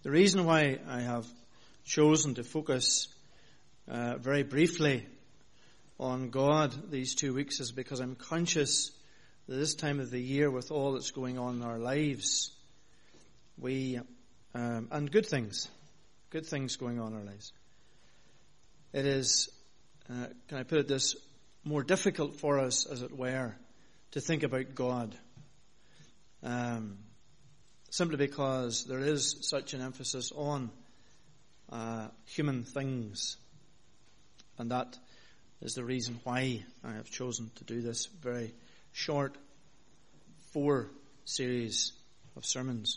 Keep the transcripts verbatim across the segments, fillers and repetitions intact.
The reason why I have chosen to focus uh, very briefly on God these two weeks is because I'm conscious that this time of the year, with all that's going on in our lives, we, um, and good things, good things going on in our lives, it is, uh, can I put it this, more difficult for us, as it were, to think about God. Um, simply because there is such an emphasis on uh, human things. And that is the reason why I have chosen to do this very short four series of sermons.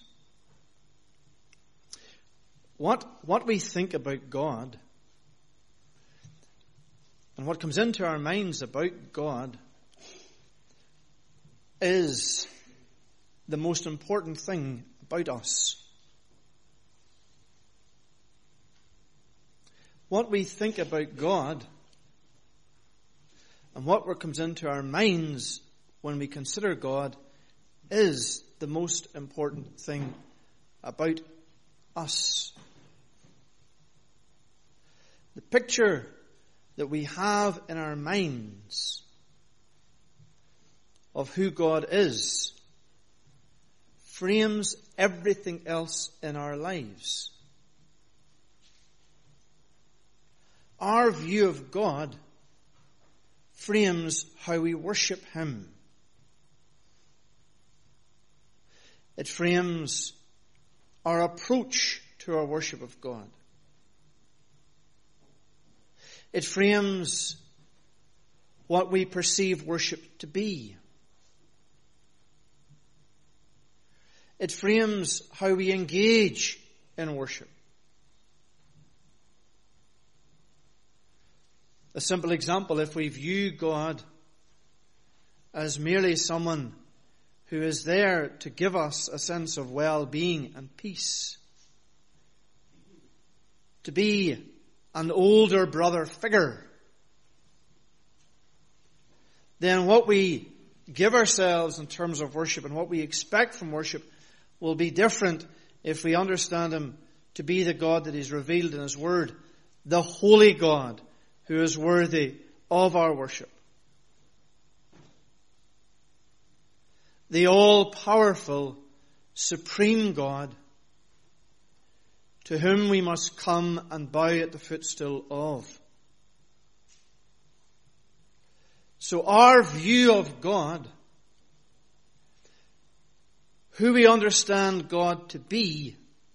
What, what we think about God and what comes into our minds about God is the most important thing about us. What we think about God and what comes into our minds when we consider God is the most important thing about us. The picture that we have in our minds of who God is frames everything else in our lives. Our view of God frames how we worship Him. It frames our approach to our worship of God. It frames what we perceive worship to be. It frames how we engage in worship. A simple example, if we view God as merely someone who is there to give us a sense of well-being and peace, to be an older brother figure, then what we give ourselves in terms of worship and what we expect from worship will be different if we understand Him to be the God that He's revealed in His Word, the holy God who is worthy of our worship. The all-powerful, supreme God to whom we must come and bow at the footstool of. So our view of God, who we understand God to be,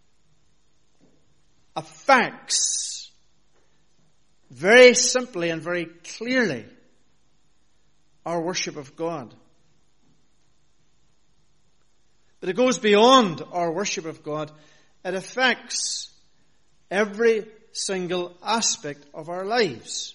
affects very simply and very clearly our worship of God. But it goes beyond our worship of God. It affects every single aspect of our lives.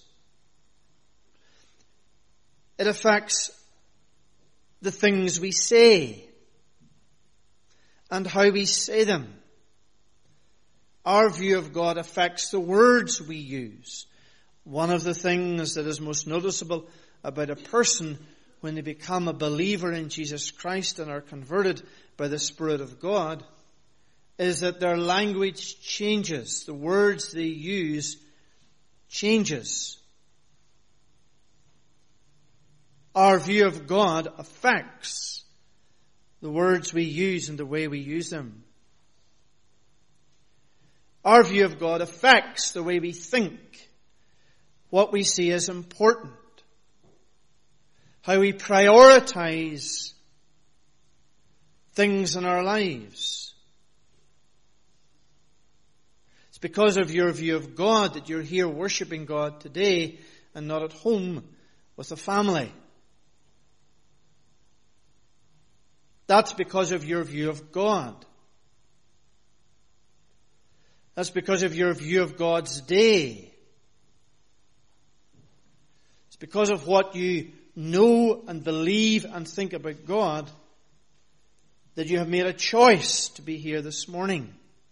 It affects the things we say and how we say them. Our view of God affects the words we use. One of the things that is most noticeable about a person when they become a believer in Jesus Christ and are converted by the Spirit of God is that their language changes. The words they use changes. Our view of God affects the words we use and the way we use them. Our view of God affects the way we think, what we see as important, how we prioritize things in our lives. It's because of your view of God that you're here worshiping God today and not at home with the family. That's because of your view of God. That's because of your view of God's day. It's because of what you know and believe and think about God that you have made a choice to be here this morning.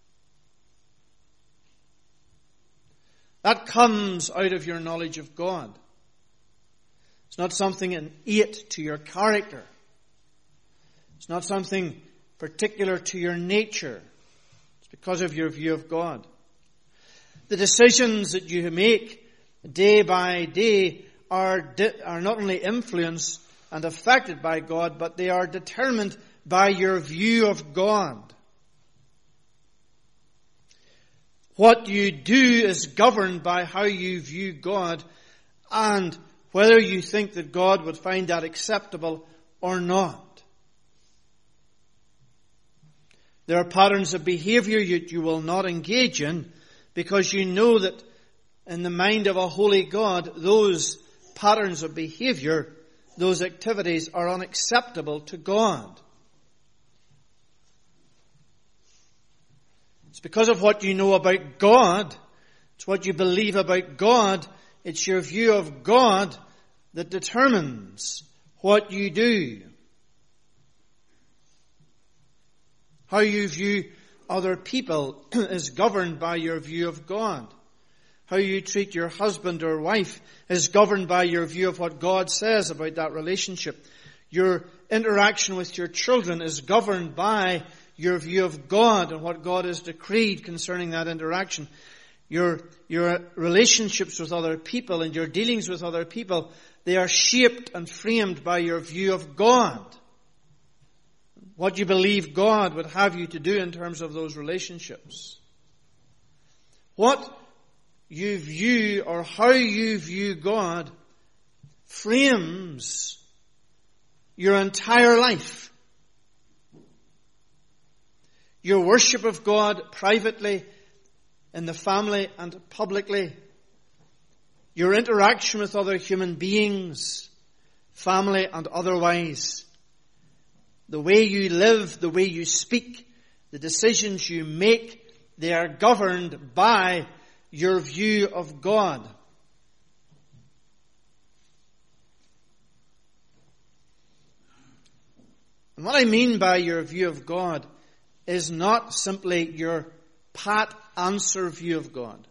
That comes out of your knowledge of God. It's not something innate to your character. It's not something particular to your nature. It's because of your view of God. The decisions that you make day by day are, di- are not only influenced and affected by God, but they are determined by your view of God. What you do is governed by how you view God and whether you think that God would find that acceptable or not. There are patterns of behavior that you will not engage in because you know that in the mind of a holy God, those patterns of behavior, those activities are unacceptable to God. It's because of what you know about God. It's what you believe about God. It's your view of God that determines what you do. How you view other people is governed by your view of God. How you treat your husband or wife is governed by your view of what God says about that relationship. Your interaction with your children is governed by your view of God and what God has decreed concerning that interaction. Your, your relationships with other people and your dealings with other people, they are shaped and framed by your view of God. What you believe God would have you to do in terms of those relationships. What you view or how you view God frames your entire life. Your worship of God privately, in the family and publicly. Your interaction with other human beings, family and otherwise. The way you live, the way you speak, the decisions you make, they are governed by your view of God. And what I mean by your view of God is not simply your pat answer view of God.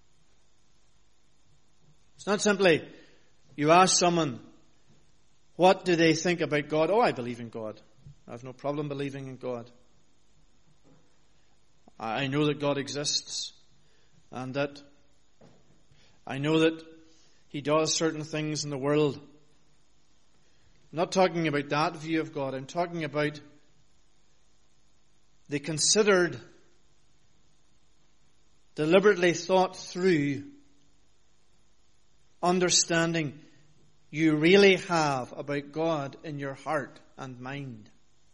It's not simply you ask someone, what do they think about God? Oh, I believe in God. I have no problem believing in God. I know that God exists and that I know that He does certain things in the world. I'm not talking about that view of God. I'm talking about the considered, deliberately thought through understanding you really have about God in your heart and mind.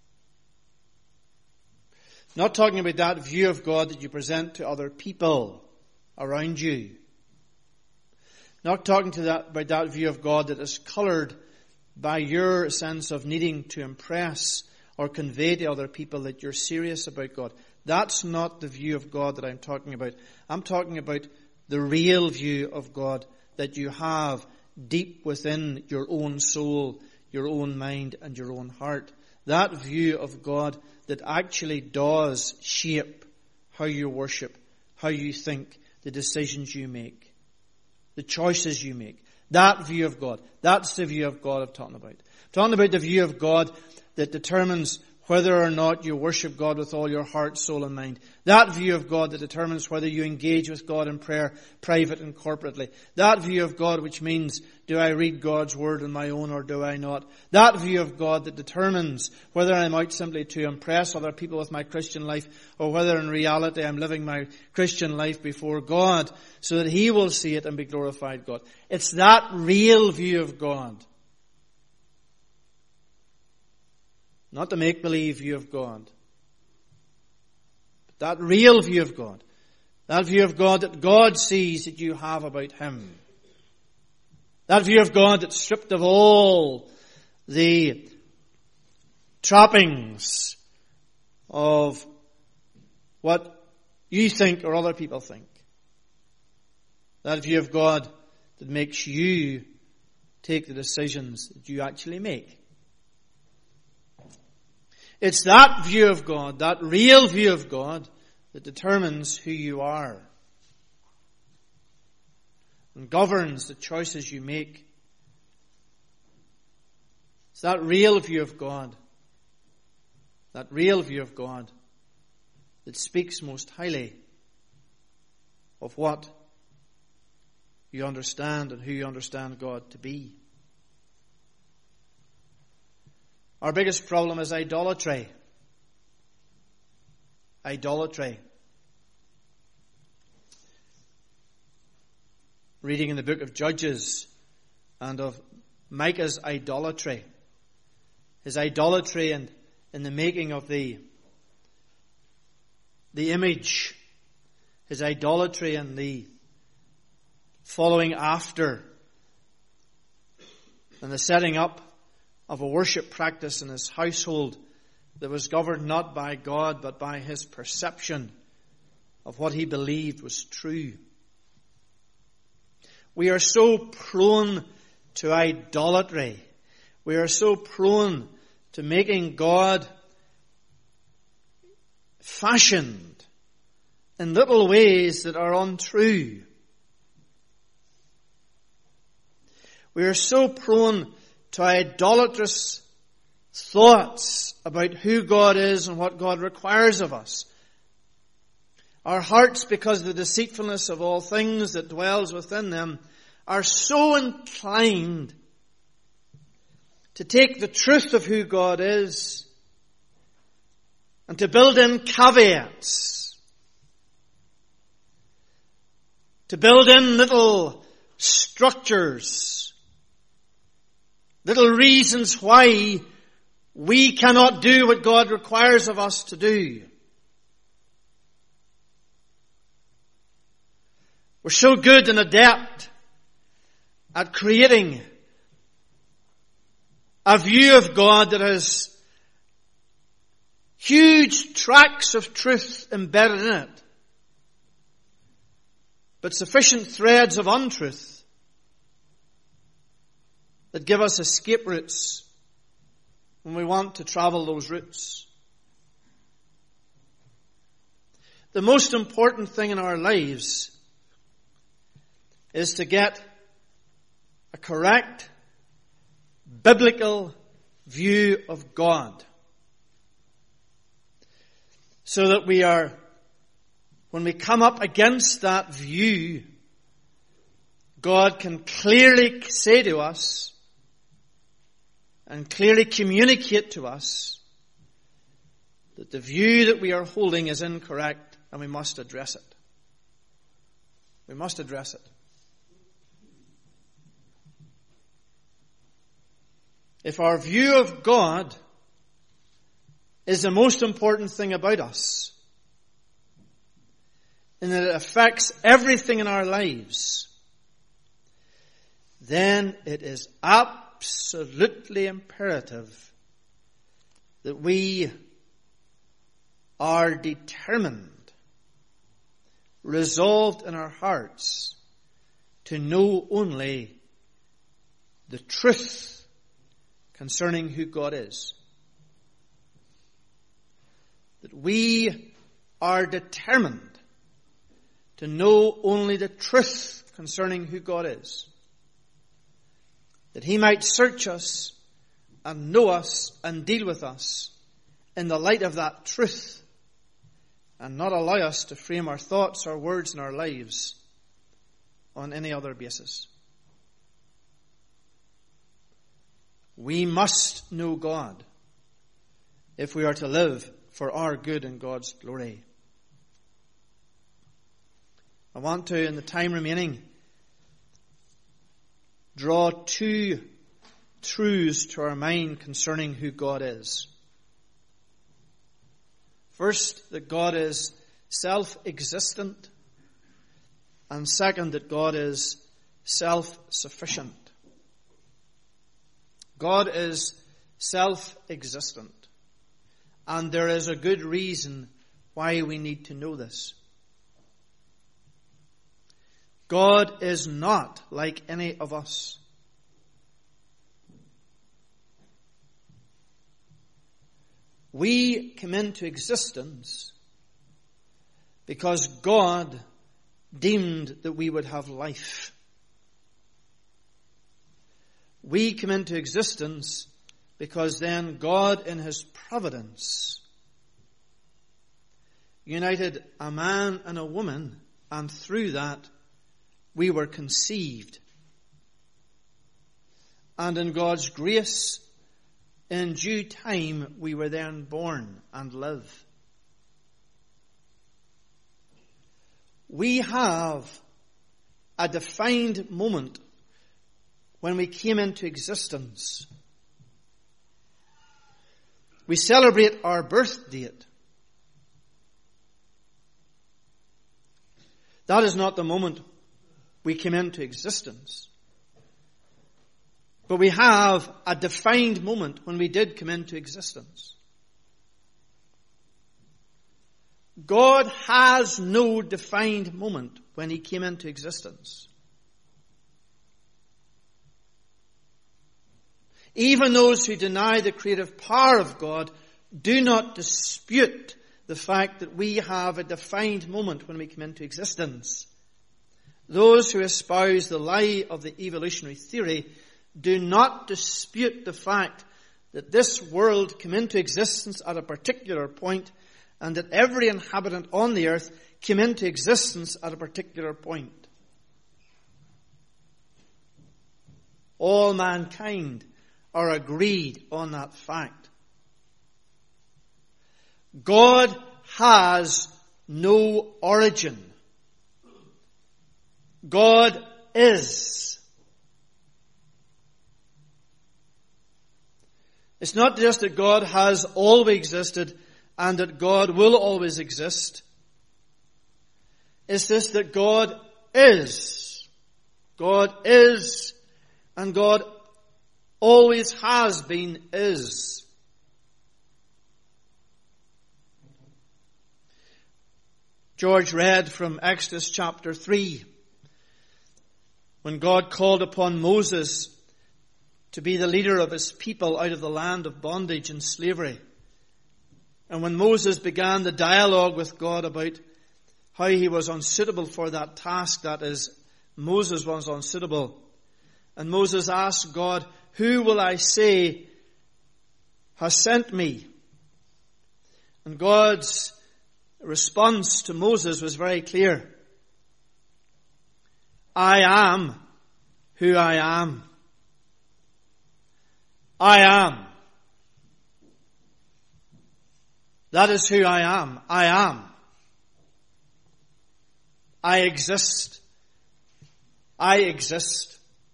Not talking about that view of God that you present to other people around you. Not talking to that, about that view of God that is coloured by your sense of needing to impress or convey to other people that you're serious about God. That's not the view of God that I'm talking about. I'm talking about the real view of God that you have deep within your own soul, your own mind, and your own heart. That view of God that actually does shape how you worship, how you think, the decisions you make, the choices you make. That view of God. That's the view of God I'm talking about. I'm talking about the view of God that determines whether or not you worship God with all your heart, soul, and mind. That view of God that determines whether you engage with God in prayer, private and corporately. That view of God which means, do I read God's Word on my own or do I not? That view of God that determines whether I'm out simply to impress other people with my Christian life or whether in reality I'm living my Christian life before God so that He will see it and be glorified God. It's that real view of God. Not the make-believe view of God. But that real view of God. That view of God that God sees that you have about Him. That view of God that's stripped of all the trappings of what you think or other people think. That view of God that makes you take the decisions that you actually make. It's that view of God, that real view of God, that determines who you are and governs the choices you make. It's that real view of God, that real view of God that speaks most highly of what you understand and who you understand God to be. Our biggest problem is idolatry. Idolatry. Reading in the book of Judges and of Micah's idolatry. His idolatry and in the making of the, the image. His idolatry and the following after. And the setting up of a worship practice in his household that was governed not by God but by his perception of what he believed was true. We are so prone to idolatry. We are so prone to making God fashioned in little ways that are untrue. We are so prone to idolatrous thoughts about who God is and what God requires of us. Our hearts, because of the deceitfulness of all things that dwells within them, are so inclined to take the truth of who God is and to build in caveats, to build in little structures, little reasons why we cannot do what God requires of us to do. We're so good and adept at creating a view of God that has huge tracts of truth embedded in it, but sufficient threads of untruth that give us escape routes when we want to travel those routes. The most important thing in our lives is to get a correct biblical view of God, so that we are, when we come up against that view, God can clearly say to us and clearly communicate to us that the view that we are holding is incorrect and we must address it. We must address it. If our view of God is the most important thing about us, and that it affects everything in our lives, then it is absolutely imperative that we are determined, resolved in our hearts to know only the truth concerning who God is. That we are determined to know only the truth concerning who God is. That He might search us and know us and deal with us in the light of that truth, and not allow us to frame our thoughts, our words, and our lives on any other basis. We must know God if we are to live for our good and God's glory. I want to, in the time remaining, draw two truths to our mind concerning who God is. First, that God is self-existent, and second, that God is self-sufficient. God is self-existent, and there is a good reason why we need to know this. God is not like any of us. We come into existence because God deemed that we would have life. We come into existence because then God in His providence united a man and a woman, and through that we were conceived. And in God's grace, in due time, we were then born and live. We have a defined moment when we came into existence. We celebrate our birth date. That is not the moment we came into existence. But we have a defined moment when we did come into existence. God has no defined moment when he came into existence. Even those who deny the creative power of God do not dispute the fact that we have a defined moment when we come into existence. Those who espouse the lie of the evolutionary theory do not dispute the fact that this world came into existence at a particular point, and that every inhabitant on the earth came into existence at a particular point. All mankind are agreed on that fact. God has no origin. God is. It's not just that God has always existed and that God will always exist. It's this that God is. God is, and God always has been, is. George read from Exodus chapter three, when God called upon Moses to be the leader of his people out of the land of bondage and slavery. And when Moses began the dialogue with God about how he was unsuitable for that task, that is, Moses was unsuitable. And Moses asked God, "Who will I say has sent me?" And God's response to Moses was very clear. "I am who I am. I am. That is who I am. I am. I exist. I exist."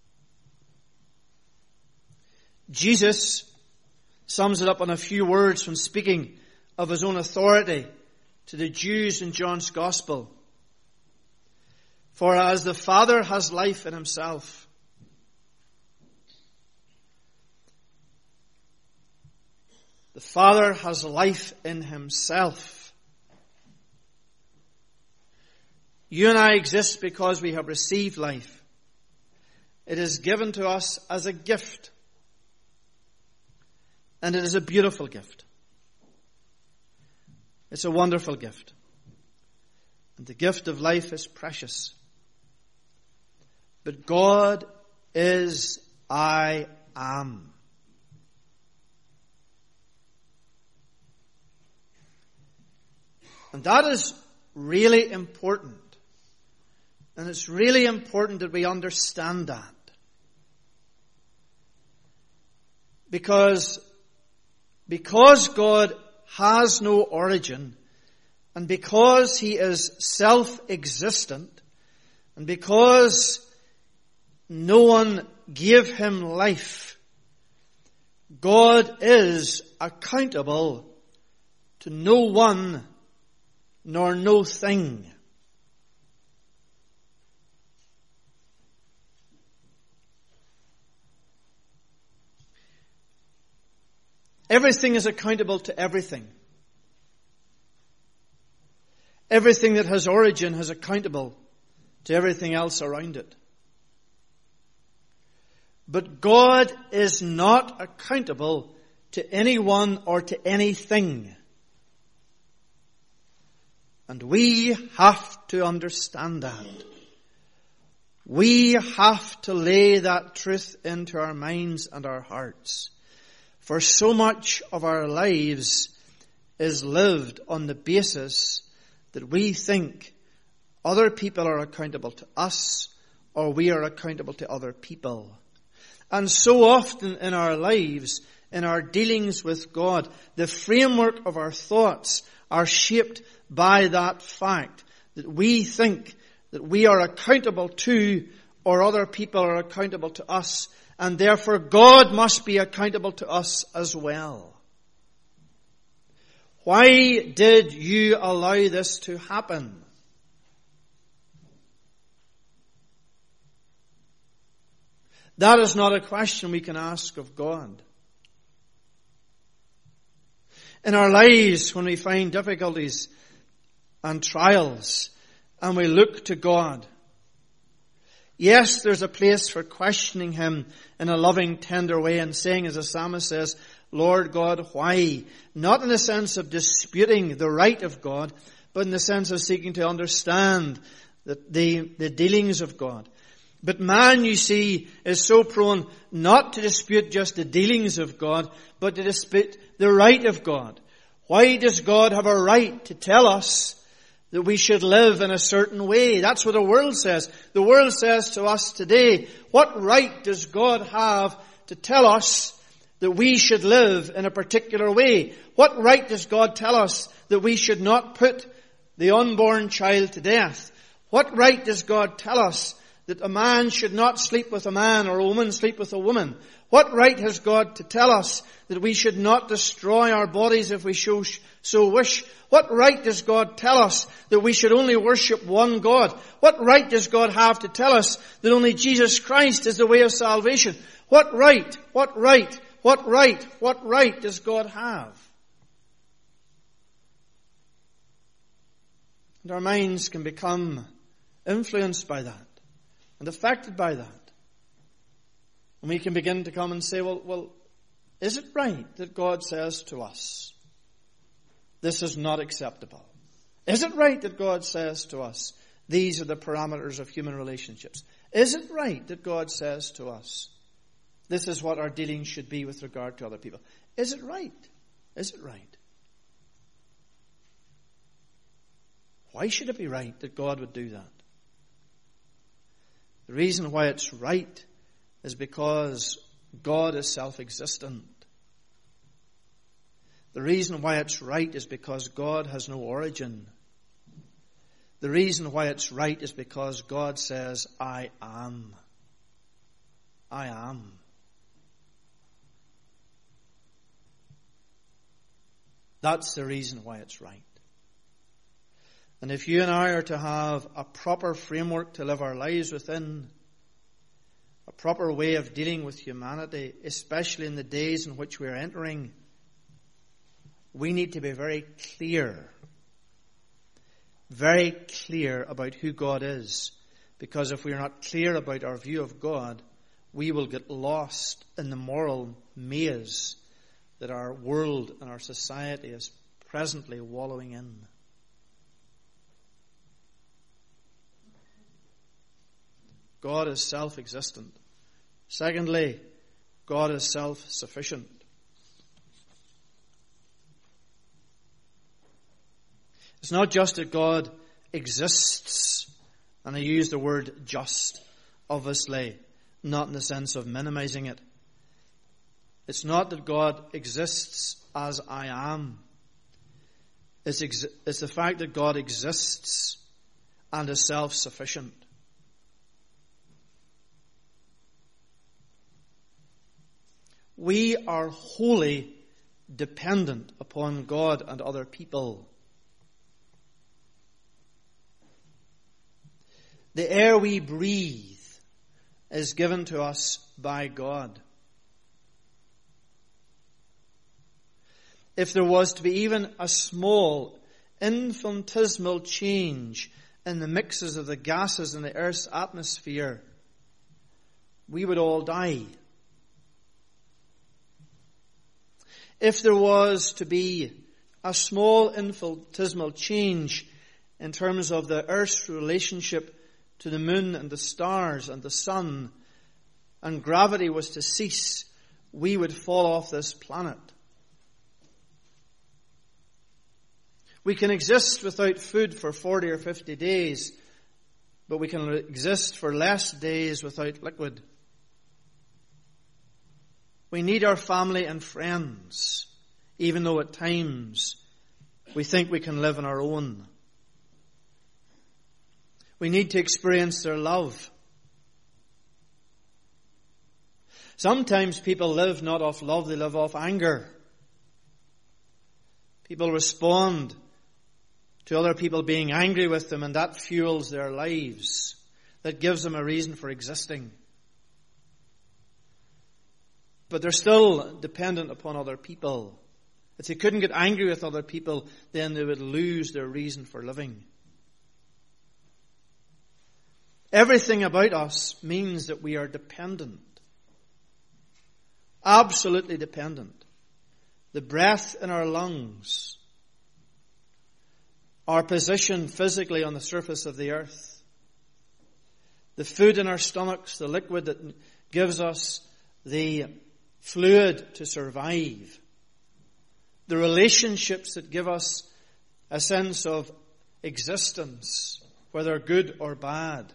Jesus sums it up in a few words when speaking of his own authority to the Jews in John's Gospel. "For as the Father has life in himself, the Father has life in himself. You and I exist because we have received life. It is given to us as a gift. And it is a beautiful gift. It's a wonderful gift. And the gift of life is precious. But God is I am. And that is really important. And it's really important that we understand that. Because, because God has no origin, and because he is self-existent, and because no one gave him life, God is accountable to no one nor no thing. Everything is accountable to everything. Everything that has origin is accountable to everything else around it. But God is not accountable to anyone or to anything. And we have to understand that. We have to lay that truth into our minds and our hearts. For so much of our lives is lived on the basis that we think other people are accountable to us, or we are accountable to other people. And so often in our lives, in our dealings with God, the framework of our thoughts are shaped by that fact that we think that we are accountable to, or other people are accountable to us, and therefore God must be accountable to us as well. Why did you allow this to happen? That is not a question we can ask of God. In our lives, when we find difficulties and trials, and we look to God, yes, there's a place for questioning Him in a loving, tender way and saying, as the psalmist says, Lord God, why? Not in the sense of disputing the right of God, but in the sense of seeking to understand the, the, the dealings of God. But man, you see, is so prone not to dispute just the dealings of God, but to dispute the right of God. Why does God have a right to tell us that we should live in a certain way? That's what the world says. The world says to us today, what right does God have to tell us that we should live in a particular way? What right does God tell us that we should not put the unborn child to death? What right does God tell us that a man should not sleep with a man or a woman sleep with a woman? What right has God to tell us that we should not destroy our bodies if we so, so wish? What right does God tell us that we should only worship one God? What right does God have to tell us that only Jesus Christ is the way of salvation? What right, what right, what right, what right does God have? And our minds can become influenced by that and affected by that. And we can begin to come and say, well, well, is it right that God says to us, this is not acceptable? Is it right that God says to us, these are the parameters of human relationships? Is it right that God says to us, this is what our dealings should be with regard to other people? Is it right? Is it right? Why should it be right that God would do that? The reason why it's right is because God is self-existent. The reason why it's right is because God has no origin. The reason why it's right is because God says, I am. I am. That's the reason why it's right. And if you and I are to have a proper framework to live our lives within, a proper way of dealing with humanity, especially in the days in which we are entering, we need to be very clear, very clear about who God is. Because if we are not clear about our view of God, we will get lost in the moral maze that our world and our society is presently wallowing in. God is self-existent. Secondly, God is self-sufficient. It's not just that God exists, and I use the word just, obviously, not in the sense of minimizing it. It's not that God exists as I am. It's, ex- it's the fact that God exists and is self-sufficient. We are wholly dependent upon God and other people. The air we breathe is given to us by God. If there was to be even a small, infinitesimal change in the mixes of the gases in the Earth's atmosphere, we would all die. If there was to be a small infinitesimal change in terms of the Earth's relationship to the moon and the stars and the sun, and gravity was to cease, we would fall off this planet. We can exist without food for forty or fifty days, but we can exist for less days without liquid. We need our family and friends, even though at times we think we can live on our own. We need to experience their love. Sometimes people live not off love, they live off anger. People respond to other people being angry with them, and that fuels their lives. That gives them a reason for existing. But they're still dependent upon other people. If they couldn't get angry with other people, then they would lose their reason for living. Everything about us means that we are dependent. Absolutely dependent. The breath in our lungs, our position physically on the surface of the earth, the food in our stomachs, the liquid that gives us the fluid to survive, the relationships that give us a sense of existence, whether good or bad,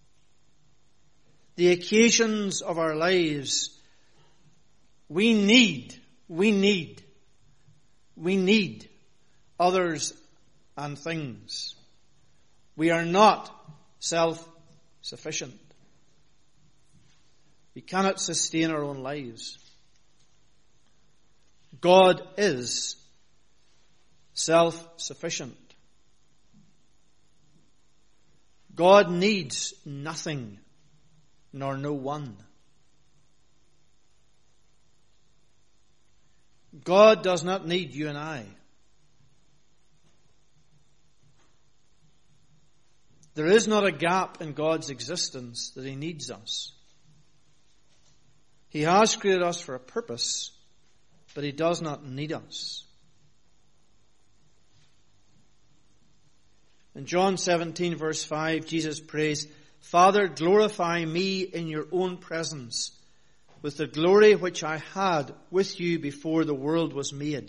the occasions of our lives. We need, we need, we need others and things. We are not self-sufficient. We cannot sustain our own lives. God is self-sufficient. God needs nothing nor no one. God does not need you and I. There is not a gap in God's existence that He needs us. He has created us for a purpose, but He does not need us. In John seventeen verse five, Jesus prays, Father, glorify me in your own presence with the glory which I had with you before the world was made.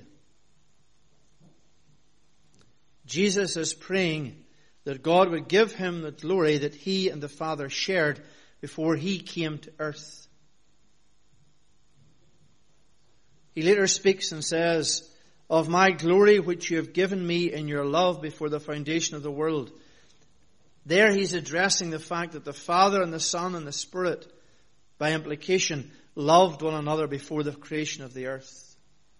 Jesus is praying that God would give him the glory that he and the Father shared before he came to earth. He later speaks and says, of my glory which you have given me in your love before the foundation of the world. There he's addressing the fact that the Father and the Son and the Spirit, by implication, loved one another before the creation of the earth.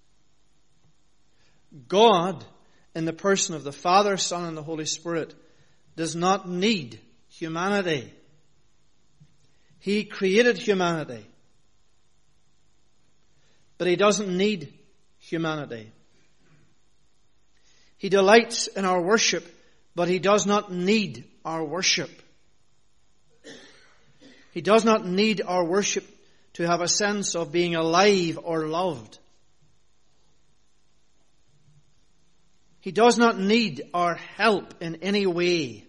God, in the person of the Father, Son, and the Holy Spirit, does not need humanity. He created humanity. But He doesn't need humanity. He delights in our worship, but He does not need our worship. He does not need our worship to have a sense of being alive or loved. He does not need our help in any way.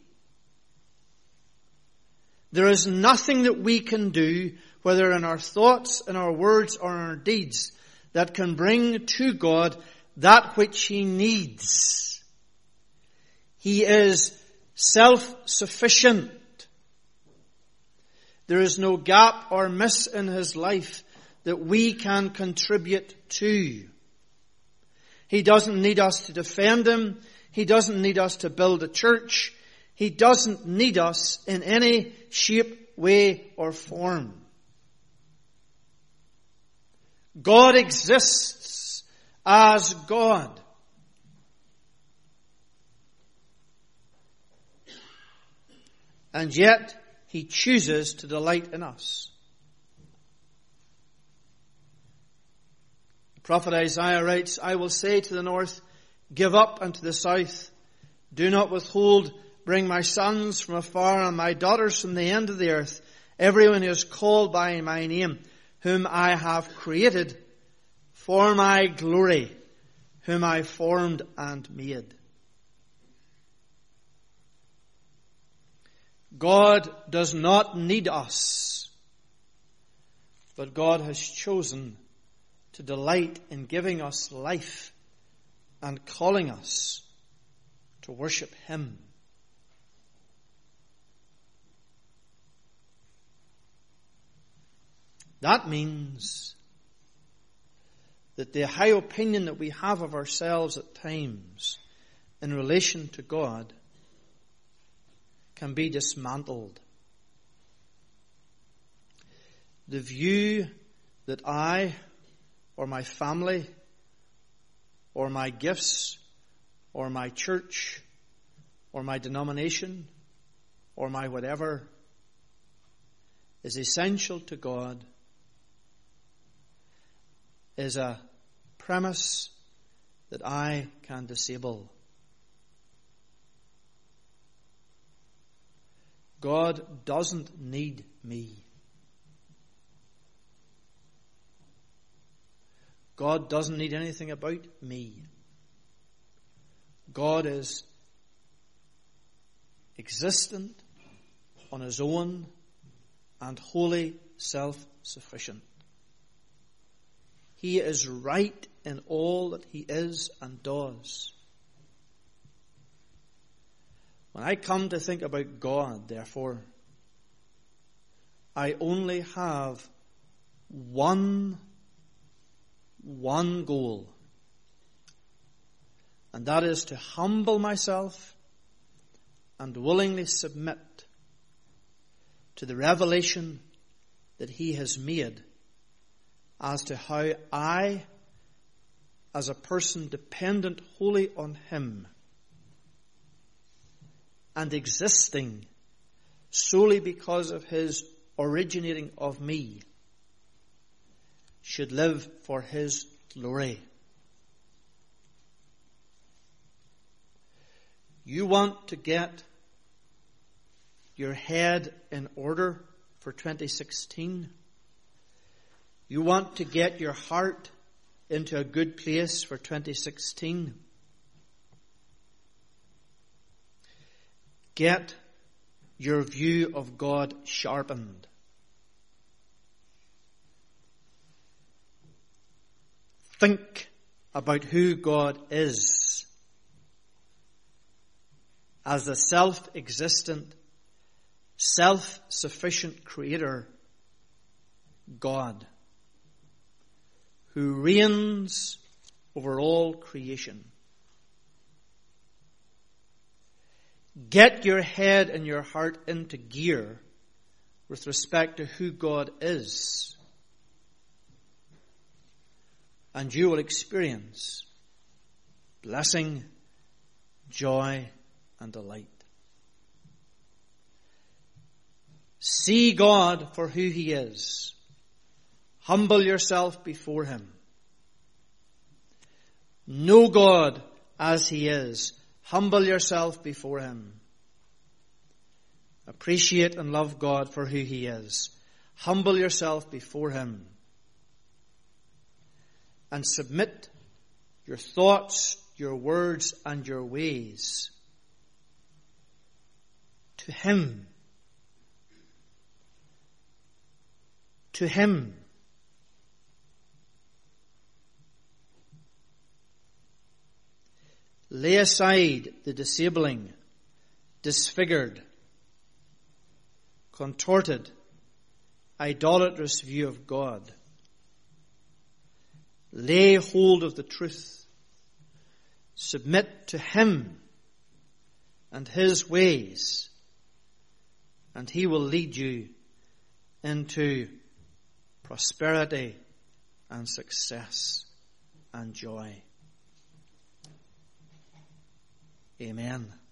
There is nothing that we can do, whether in our thoughts, in our words, or in our deeds, that can bring to God that which He needs. He is self-sufficient. There is no gap or miss in His life that we can contribute to. He doesn't need us to defend Him. He doesn't need us to build a church. He doesn't need us in any shape, way, or form. God exists as God. And yet, He chooses to delight in us. The prophet Isaiah writes, I will say to the north, give up, and to the south, do not withhold. Bring my sons from afar and my daughters from the end of the earth, everyone who is called by my name, whom I have created for my glory, whom I formed and made. God does not need us, but God has chosen to delight in giving us life and calling us to worship Him. That means that the high opinion that we have of ourselves at times in relation to God can be dismantled. The view that I or my family or my gifts or my church or my denomination or my whatever is essential to God is a premise that I can disable. God doesn't need me. God doesn't need anything about me. God is existent on His own and wholly self-sufficient. He is right in all that He is and does. When I come to think about God, therefore, I only have one, one goal. And that is to humble myself and willingly submit to the revelation that He has made as to how I, as a person dependent wholly on Him and existing solely because of His originating of me, should live for His glory. You want to get your head in order for twenty sixteen? You want to get your heart into a good place for twenty sixteen? Get your view of God sharpened. Think about who God is as the self-existent, self-sufficient Creator God who reigns over all creation. Get your head and your heart into gear with respect to who God is, and you will experience blessing, joy, and delight. See God for who He is. Humble yourself before Him. Know God as He is. Humble yourself before Him. Appreciate and love God for who He is. Humble yourself before Him. And submit your thoughts, your words, and your ways to Him. To Him. Lay aside the disabling, disfigured, contorted, idolatrous view of God. Lay hold of the truth. Submit to Him and His ways, and He will lead you into prosperity and success and joy. Amen.